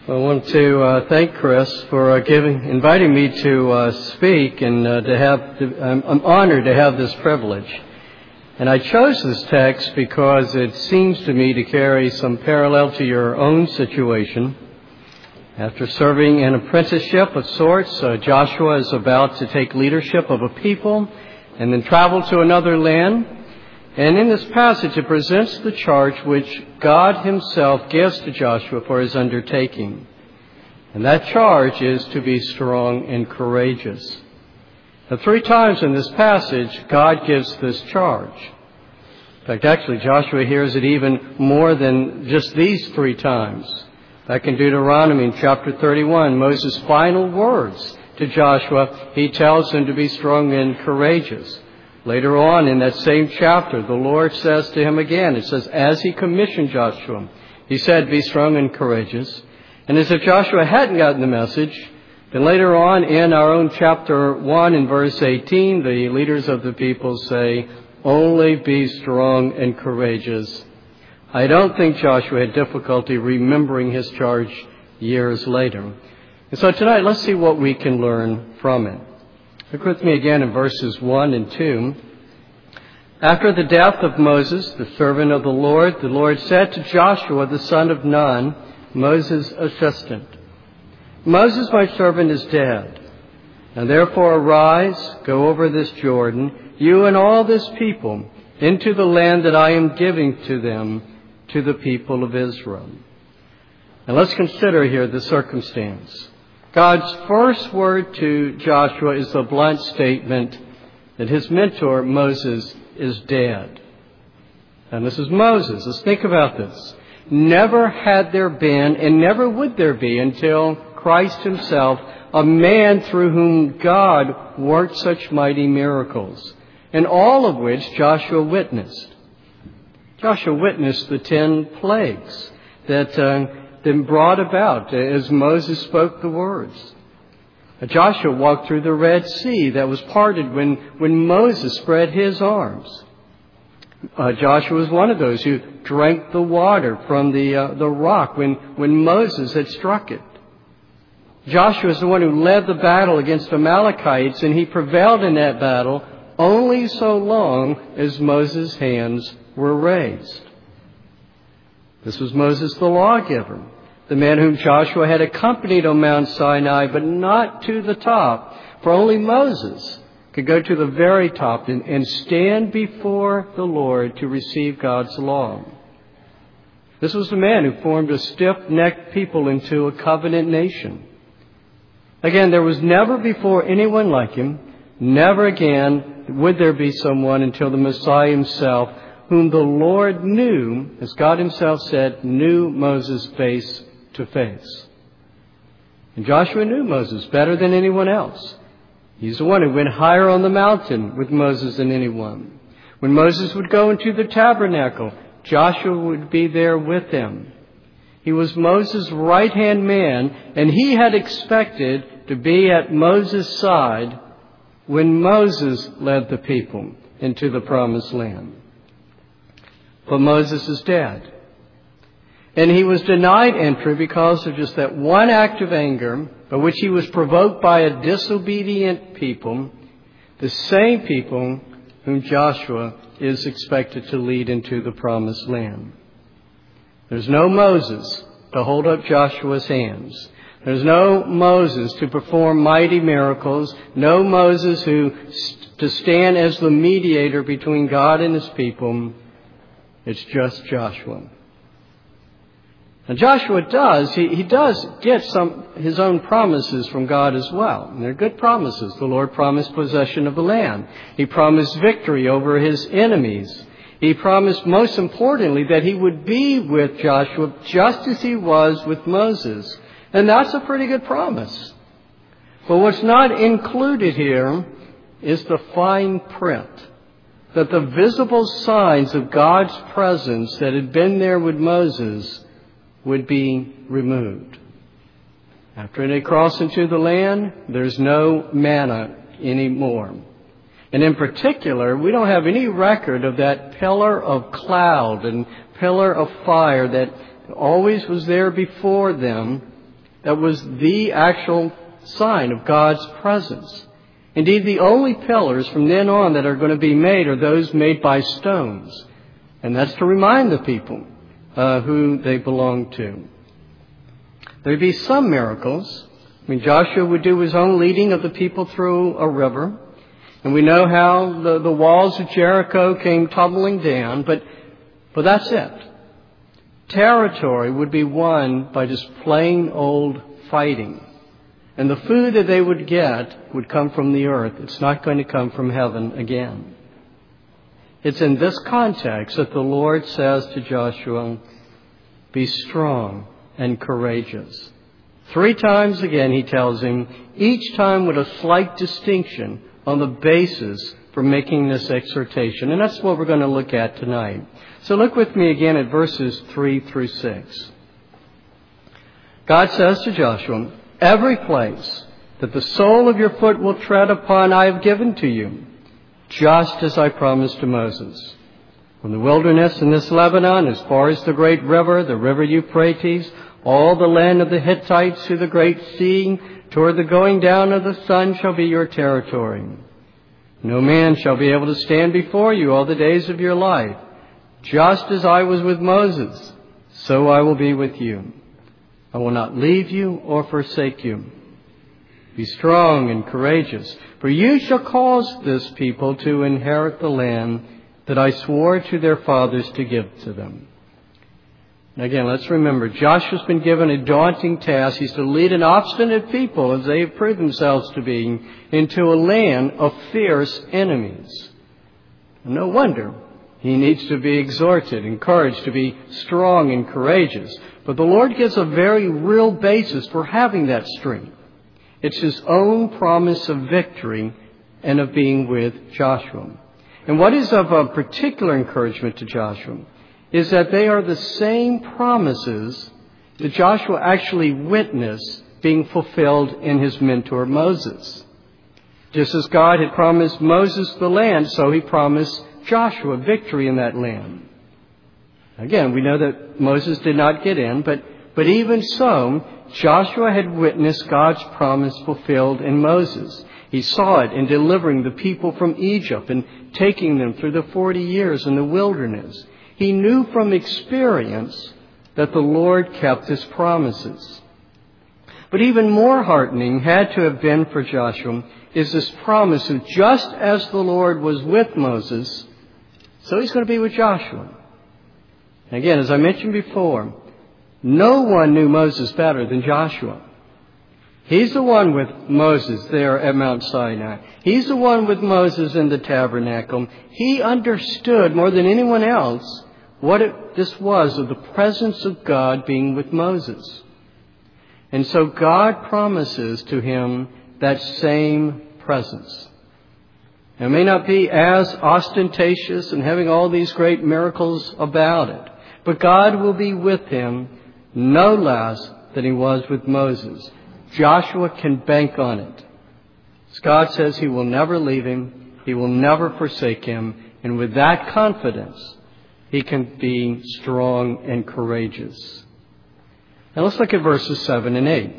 I want to thank Chris for inviting me to speak, and I'm honored to have this privilege. And I chose this text because it seems to me to carry some parallel to your own situation. After serving an apprenticeship of sorts, Joshua is about to take leadership of a people and then travel to another land. And in this passage, it presents the charge which God Himself gives to Joshua for his undertaking. And that charge is to be strong and courageous. Now, 3 times in this passage, God gives this charge. In fact, actually, Joshua hears it even more than just these 3 times. Back in Deuteronomy chapter 31, Moses' final words to Joshua, he tells him to be strong and courageous. Later on in that same chapter, the Lord says to him again, it says, as He commissioned Joshua, He said, be strong and courageous. And as if Joshua hadn't gotten the message, then later on in our own chapter 1 in verse 18, the leaders of the people say, only be strong and courageous. I don't think Joshua had difficulty remembering his charge years later. And so tonight, let's see what we can learn from it. Look with me again in verses 1 and 2. After the death of Moses, the servant of the Lord said to Joshua, the son of Nun, Moses' assistant, Moses, my servant, is dead. And therefore arise, go over this Jordan, you and all this people, into the land that I am giving to them, to the people of Israel. And let's consider here the circumstance. God's first word to Joshua is the blunt statement that his mentor, Moses, is dead. And this is Moses. Let's think about this. Never had there been and never would there be until Christ Himself, a man through whom God worked such mighty miracles, and all of which Joshua witnessed. Joshua witnessed the 10 plagues that then brought about as Moses spoke the words. Joshua walked through the Red Sea that was parted when Moses spread his arms. Joshua was one of those who drank the water from the rock when Moses had struck it. Joshua is the one who led the battle against Amalekites, and he prevailed in that battle only so long as Moses' hands were raised. This was Moses the lawgiver, the man whom Joshua had accompanied on Mount Sinai, but not to the top, for only Moses could go to the very top and stand before the Lord to receive God's law. This was the man who formed a stiff-necked people into a covenant nation. Again, there was never before anyone like him. Never again would there be someone until the Messiah Himself, whom the Lord knew, as God Himself said, knew Moses face to face. And Joshua knew Moses better than anyone else. He's the one who went higher on the mountain with Moses than anyone. When Moses would go into the tabernacle, Joshua would be there with him. He was Moses' right-hand man, and he had expected to be at Moses' side when Moses led the people into the promised land. But Moses is dead. And he was denied entry because of just that one act of anger by which he was provoked by a disobedient people, the same people whom Joshua is expected to lead into the promised land. There's no Moses to hold up Joshua's hands. There's no Moses to perform mighty miracles. No Moses to stand as the mediator between God and His people. It's just Joshua. And Joshua he does get his own promises from God as well. And they're good promises. The Lord promised possession of the land. He promised victory over his enemies. He promised, most importantly, that He would be with Joshua just as He was with Moses. And that's a pretty good promise. But what's not included here is the fine print. That the visible signs of God's presence that had been there with Moses would be removed. After they cross into the land, there's no manna anymore. And in particular, we don't have any record of that pillar of cloud and pillar of fire that always was there before them That was the actual sign of God's presence. Indeed, the only pillars from then on that are going to be made are those made by stones. And that's to remind the people who they belong to. There'd be some miracles. I mean, Joshua would do his own leading of the people through a river. And we know how the walls of Jericho came tumbling down, but that's it. Territory would be won by just plain old fighting. And the food that they would get would come from the earth. It's not going to come from heaven again. It's in this context that the Lord says to Joshua, be strong and courageous. 3 times again he tells him, each time with a slight distinction on the basis for making this exhortation. And that's what we're going to look at tonight. So look with me again at verses 3 through 6. God says to Joshua, every place that the sole of your foot will tread upon I have given to you, just as I promised to Moses. From the wilderness in this Lebanon, as far as the great river, the river Euphrates, all the land of the Hittites to the great sea, toward the going down of the sun shall be your territory. No man shall be able to stand before you all the days of your life. Just as I was with Moses, so I will be with you. I will not leave you or forsake you. Be strong and courageous, for you shall cause this people to inherit the land that I swore to their fathers to give to them. And again, let's remember, Joshua's been given a daunting task. He's to lead an obstinate people, as they have proved themselves to be, into a land of fierce enemies. No wonder he needs to be exhorted, encouraged to be strong and courageous. But the Lord gives a very real basis for having that strength. It's His own promise of victory and of being with Joshua. And what is of a particular encouragement to Joshua is that they are the same promises that Joshua actually witnessed being fulfilled in his mentor Moses. Just as God had promised Moses the land, so He promised Joshua victory in that land. Again, we know that Moses did not get in, but even so, Joshua had witnessed God's promise fulfilled in Moses. He saw it in delivering the people from Egypt and taking them through the 40 years in the wilderness. He knew from experience that the Lord kept His promises. But even more heartening had to have been for Joshua is this promise of just as the Lord was with Moses, so He's going to be with Joshua. And again, as I mentioned before, no one knew Moses better than Joshua. He's the one with Moses there at Mount Sinai. He's the one with Moses in the tabernacle. He understood more than anyone else what this was of the presence of God being with Moses. And so God promises to him that same presence. It may not be as ostentatious and having all these great miracles about it, but God will be with him no less than He was with Moses. Joshua can bank on it. As God says He will never leave him, He will never forsake him, and with that confidence, he can be strong and courageous. Now let's look at verses 7 and 8.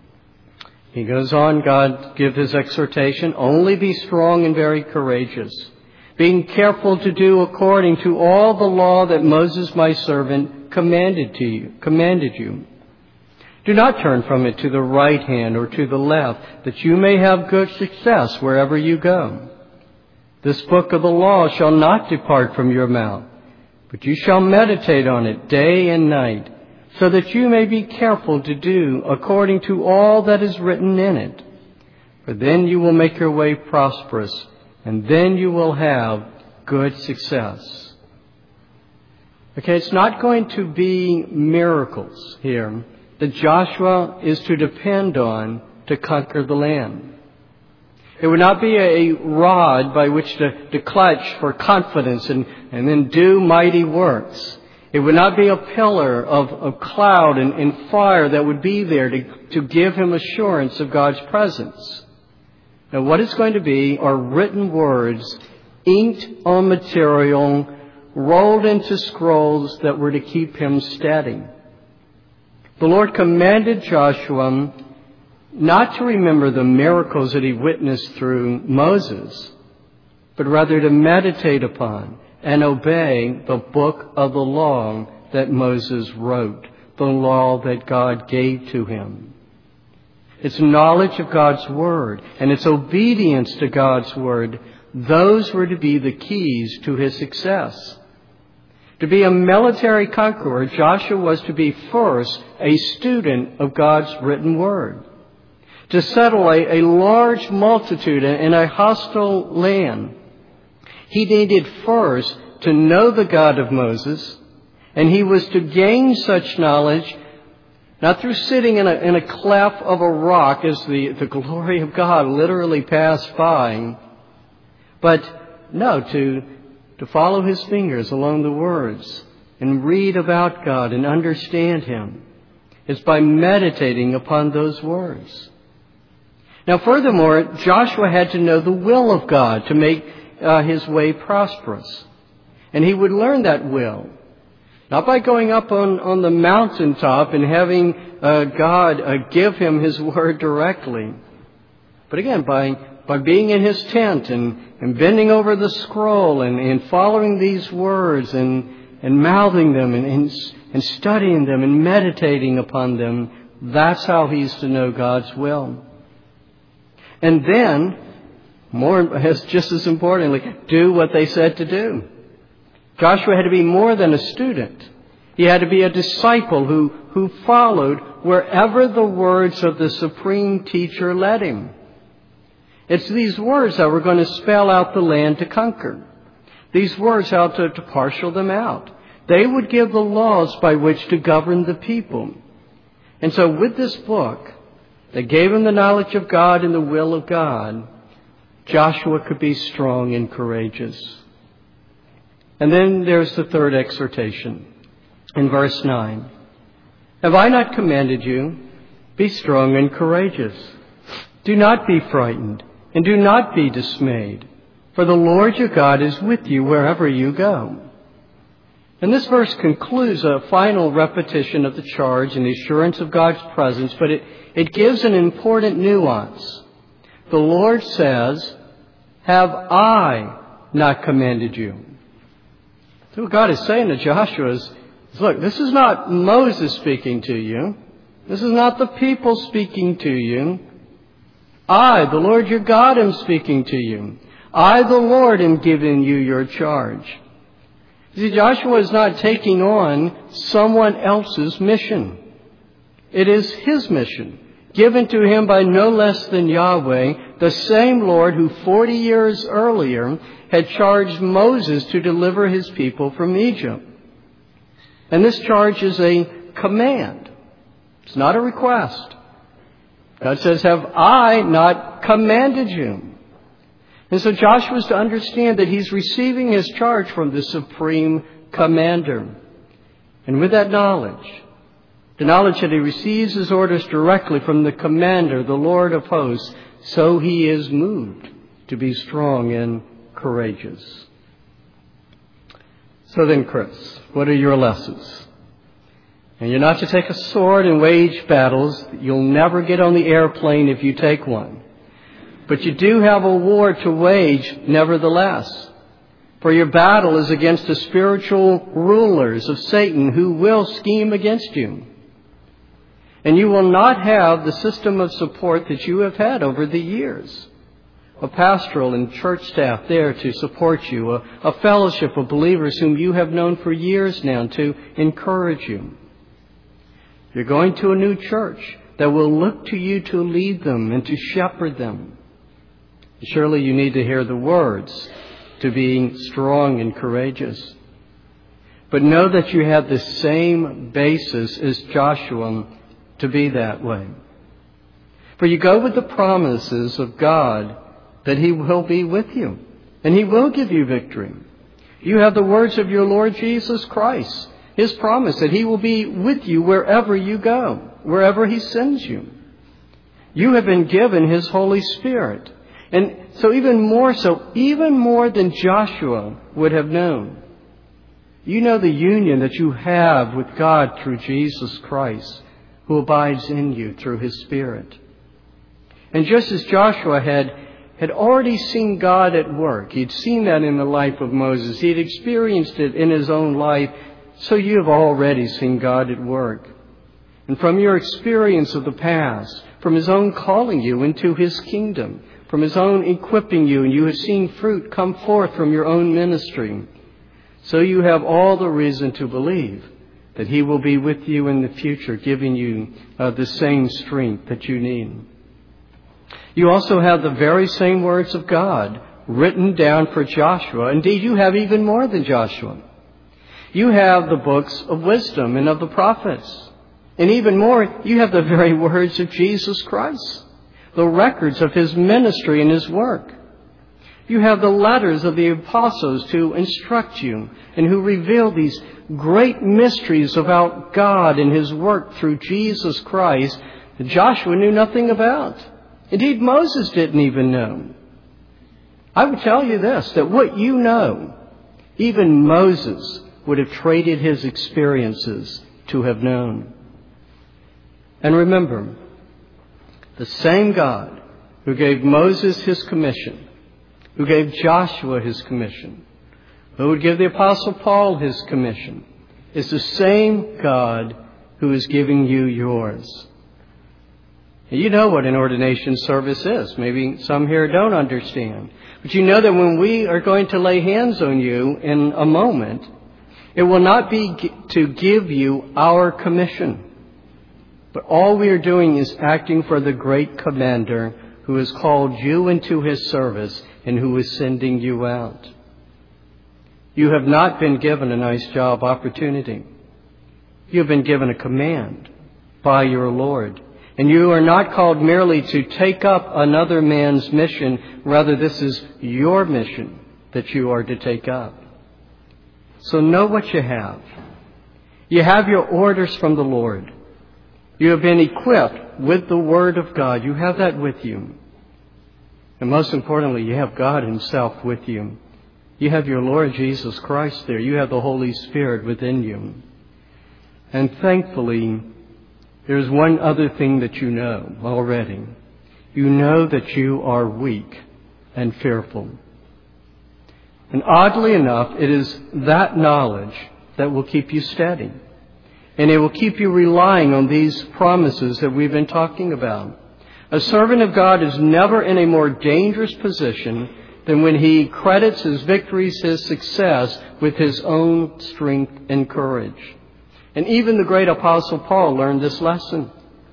He goes on, God gives His exhortation, only be strong and very courageous, being careful to do according to all the law that Moses my servant commanded you. Do not turn from it to the right hand or to the left, that you may have good success wherever you go. This book of the law shall not depart from your mouth, but you shall meditate on it day and night, so that you may be careful to do according to all that is written in it. For then you will make your way prosperous, and then you will have good success. Okay, it's not going to be miracles here that Joshua is to depend on to conquer the land. It would not be a rod by which to clutch for confidence and then do mighty works. It would not be a pillar of cloud and fire that would be there to give him assurance of God's presence. Now, what it's going to be are written words inked on material, rolled into scrolls that were to keep him steady. The Lord commanded Joshua not to remember the miracles that he witnessed through Moses, but rather to meditate upon and obey the book of the law that Moses wrote, the law that God gave to him. Its knowledge of God's Word and its obedience to God's Word, those were to be the keys to his success. To be a military conqueror, Joshua was to be first a student of God's written Word. To settle a large multitude in a hostile land, he needed first to know the God of Moses, and he was to gain such knowledge not through sitting in a cleft of a rock as the glory of God literally passed by, but no, to follow his fingers along the words and read about God and understand Him. It's by meditating upon those words. Now, furthermore, Joshua had to know the will of God to make his way prosperous. And he would learn that will, not by going up on the mountaintop and having God give him His Word directly, but again, by being in his tent and bending over the scroll and following these words and mouthing them and studying them and meditating upon them. That's how he's to know God's will. And then, just as importantly, do what they said to do. Joshua had to be more than a student. He had to be a disciple who followed wherever the words of the supreme teacher led him. It's these words that were going to spell out the land to conquer. These words how to parcel them out. They would give the laws by which to govern the people. And so with this book that gave him the knowledge of God and the will of God, Joshua could be strong and courageous. And then there's the third exhortation in verse 9. Have I not commanded you? Be strong and courageous. Do not be frightened and do not be dismayed, for the Lord your God is with you wherever you go. And this verse concludes a final repetition of the charge and the assurance of God's presence, but it gives an important nuance. The Lord says, have I not commanded you? So what God is saying to Joshua is, look, this is not Moses speaking to you. This is not the people speaking to you. I, the Lord your God, am speaking to you. I, the Lord, am giving you your charge. See, Joshua is not taking on someone else's mission. It is his mission, given to him by no less than Yahweh, the same Lord who 40 years earlier had charged Moses to deliver his people from Egypt. And this charge is a command. It's not a request. God says, have I not commanded you? And so Joshua is to understand that he's receiving his charge from the supreme commander. And with that knowledge, the knowledge that he receives his orders directly from the commander, the Lord of hosts, so he is moved to be strong and courageous. So then, Chris, what are your lessons? And you're not to take a sword and wage battles. You'll never get on the airplane if you take one. But you do have a war to wage nevertheless. For your battle is against the spiritual rulers of Satan who will scheme against you. And you will not have the system of support that you have had over the years. A pastoral and church staff there to support you. A fellowship of believers whom you have known for years now to encourage you. You're going to a new church that will look to you to lead them and to shepherd them. Surely you need to hear the words to being strong and courageous. But know that you have the same basis as Joshua to be that way. For you go with the promises of God that He will be with you and He will give you victory. You have the words of your Lord Jesus Christ, His promise that He will be with you wherever you go, wherever He sends you. You have been given His Holy Spirit. And so even more than Joshua would have known, you know the union that you have with God through Jesus Christ. who abides in you through His Spirit. And just as Joshua had already seen God at work, he'd seen that in the life of Moses, he'd experienced it in his own life, so you have already seen God at work. And from your experience of the past, from His own calling you into His kingdom, from His own equipping you, and you have seen fruit come forth from your own ministry, so you have all the reason to believe that He will be with you in the future, giving you the same strength that you need. You also have the very same words of God written down for Joshua. Indeed, you have even more than Joshua. You have the books of wisdom and of the prophets. And even more, you have the very words of Jesus Christ, the records of His ministry and His work. You have the letters of the apostles to instruct you and who reveal these great mysteries about God and His work through Jesus Christ that Joshua knew nothing about. Indeed, Moses didn't even know. I would tell you this, that what you know, even Moses would have traded his experiences to have known. And remember, the same God who gave Moses his commission, who gave Joshua his commission, who would give the Apostle Paul his commission, is the same God who is giving you yours. You know what an ordination service is. Maybe some here don't understand. But you know that when we are going to lay hands on you in a moment, it will not be to give you our commission. But all we are doing is acting for the great commander who has called you into His service and who is sending you out. You have not been given a nice job opportunity. You have been given a command by your Lord. And you are not called merely to take up another man's mission. Rather, this is your mission that you are to take up. So know what you have. You have your orders from the Lord. You have been equipped with the Word of God. You have that with you. And most importantly, you have God Himself with you. You have your Lord Jesus Christ there. You have the Holy Spirit within you. And thankfully, there's one other thing that you know already. You know that you are weak and fearful. And oddly enough, it is that knowledge that will keep you steady. And it will keep you relying on these promises that we've been talking about. A servant of God is never in a more dangerous position than when he credits his victories, his success, with his own strength and courage. And even the great Apostle Paul learned this lesson.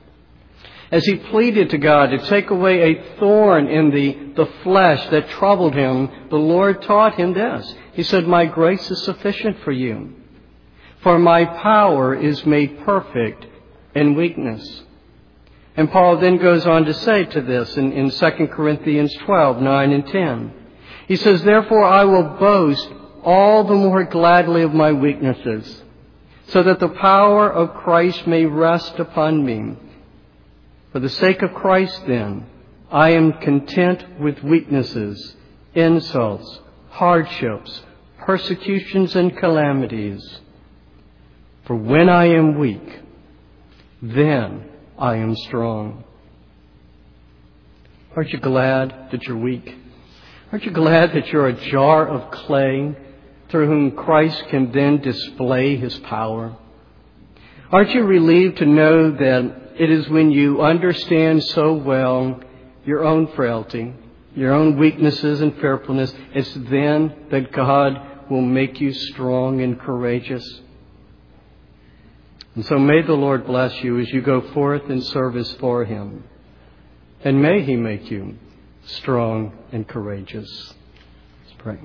As he pleaded to God to take away a thorn in the flesh that troubled him, the Lord taught him this. He said, "My grace is sufficient for you, for my power is made perfect in weakness." And Paul then goes on to say to this in 2 Corinthians 12, 9 and 10. He says, "Therefore I will boast all the more gladly of my weaknesses, so that the power of Christ may rest upon me. For the sake of Christ, then, I am content with weaknesses, insults, hardships, persecutions, and calamities. For when I am weak, then I am strong." Aren't you glad that you're weak? Aren't you glad that you're a jar of clay through whom Christ can then display His power? Aren't you relieved to know that it is when you understand so well your own frailty, your own weaknesses and fearfulness, it's then that God will make you strong and courageous? And so may the Lord bless you as you go forth in service for Him. And may He make you strong and courageous. Let's pray.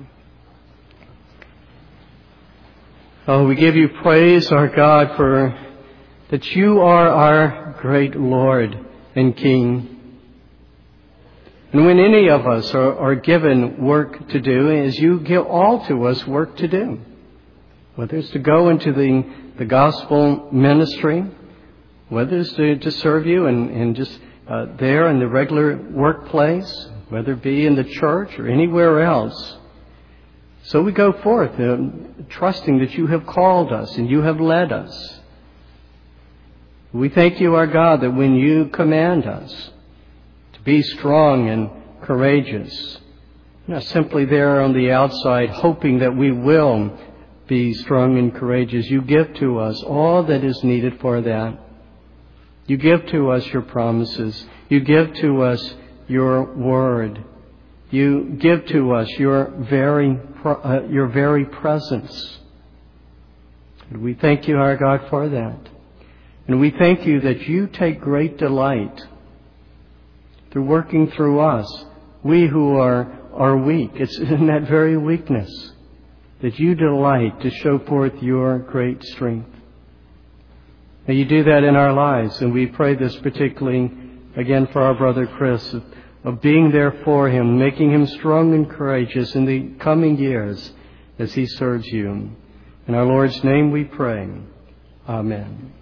Oh, we give you praise, our God, for that you are our great Lord and King. And when any of us are given work to do, as you give all to us work to do, whether it's to go into the gospel ministry, whether it's to serve you and just there in the regular workplace, whether it be in the church or anywhere else. So we go forth trusting that you have called us and you have led us. We thank you, our God, that when you command us to be strong and courageous, we're not simply there on the outside hoping that we will be strong and courageous. You give to us all that is needed for that. You give to us your promises. You give to us your word. You give to us your very presence. And we thank you, our God, for that. And we thank you that you take great delight through working through us, we who are weak. It's in that very weakness that you delight to show forth your great strength. May you do that in our lives, and we pray this particularly again for our brother Chris, of being there for him, making him strong and courageous in the coming years as he serves you. In our Lord's name we pray. Amen.